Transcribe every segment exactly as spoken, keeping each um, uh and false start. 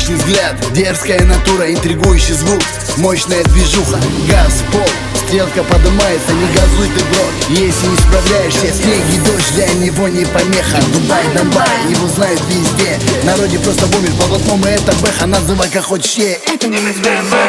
хищный взгляд, дерзкая натура, интригующий звук, мощная движуха, газ, пол, стрелка поднимается, не газуй ты, бро. Если не справляешься, снег и дождь для него не помеха. Дубай, Донбай, его знают везде. Народе просто бомбит по блатному, это бэха, называй как хочешь. Это не мы с бэ эм вэ.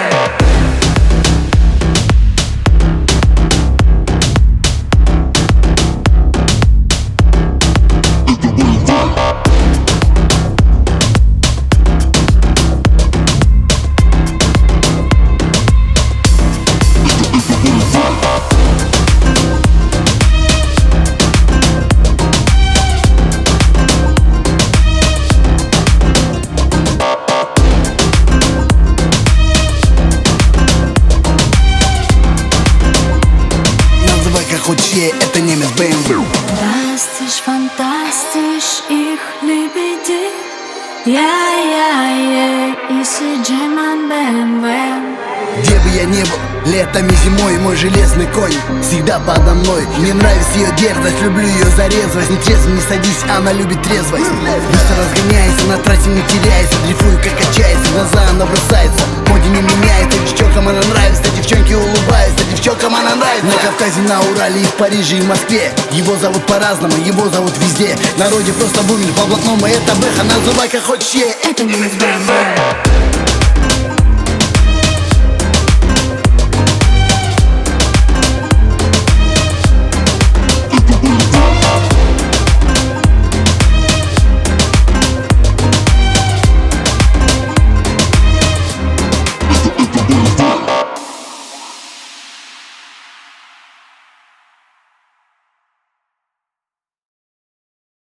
Это немец бэ эм вэ. Fantastisch, fantastisch, ich liebe dich. Ja, ja, ja, и си Джей-ман бэ эм вэ. Где бы я ни был, летом и зимой, мой железный конь всегда подо мной. Мне нравится ее дерзость, люблю ее за резвость. Не трезво не садись, она любит трезвость. Быстро разгоняется, на трассе не теряется, дрейфую как качается, глаза она бросается. Моде не меняется, девчонкам она нравится, девчонки улыбаются, девчонкам она нравится. На Кавказе, на Урале, и в Париже, и в Москве. Его зовут по-разному, его зовут везде. Народе просто бумер по блатному, это бэха, называй как хочешь. Это не мы с бэ эм вэ.